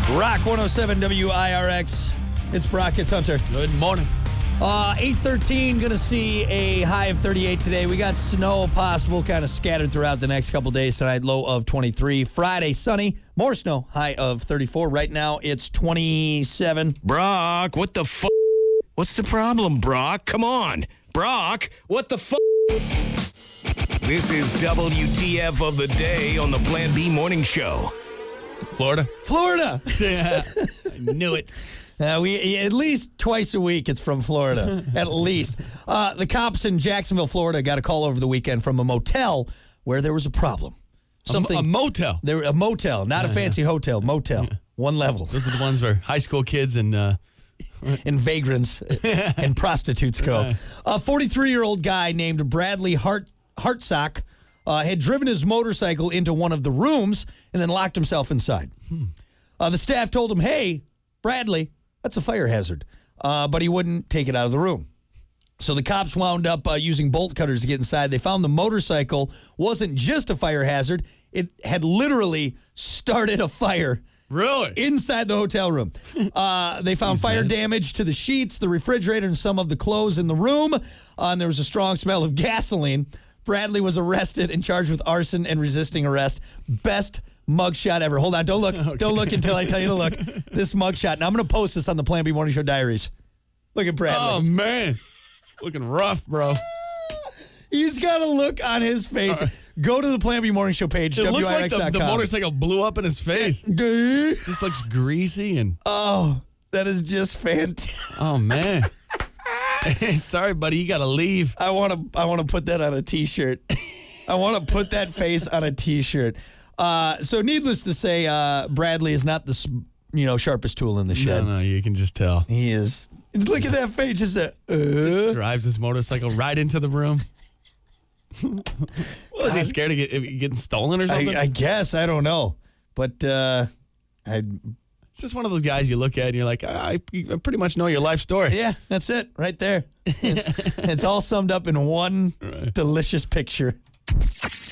Rock 107 WIRX. It's Brock, it's Hunter. Good morning. 8:13, going to see a high of 38 today. We got snow possible, kind of scattered throughout the next couple days tonight, low of 23. Friday, sunny, more snow, high of 34. Right now, it's 27. Brock, what the fuck? What's the problem, Brock? Come on. Brock, what the fuck? This is WTF of the day on the Plan B Morning Show. Florida. Yeah, I knew it. we at least twice a week it's from Florida, at least. The cops in Jacksonville, Florida got a call over the weekend from a motel where there was a problem. A motel. A motel, not a fancy hotel, motel. One level. Those are the ones where high school kids and vagrants and prostitutes go. A 43-year-old guy named Bradley Hartsock had driven his motorcycle into one of the rooms and then locked himself inside. The staff told him, hey, Bradley, that's a fire hazard. But he wouldn't take it out of the room. So the cops wound up using bolt cutters to get inside. They found the motorcycle wasn't just a fire hazard. It had literally started a fire. Really? Inside the hotel room. They found fire damage to the sheets, the refrigerator, and some of the clothes in the room. And there was a strong smell of gasoline. Bradley was arrested and charged with arson and resisting arrest. Best mugshot ever. Hold on. Don't look. Okay. Don't look until I tell you to look. This mugshot. Now I'm going to post this on the Plan B Morning Show Diaries. Look at Bradley. Oh, man. Looking rough, bro. He's got a look on his face. Go to the Plan B Morning Show page. It looks like WIRX.com. the motorcycle blew up in his face. Just looks greasy and... Oh, that is just fantastic. Oh, man. Sorry, buddy. You got to leave. I want to put that on a T-shirt. I want to put that face on a T-shirt. So needless to say, Bradley is not the sharpest tool in the shed. No, you can just tell. He is. Look at that face. Just drives his motorcycle right into the room. Was he scared of getting stolen or something? I guess. I don't know. But it's just one of those guys you look at and you're like, I pretty much know your life story. Yeah, that's it right there. It's all summed up in one delicious picture.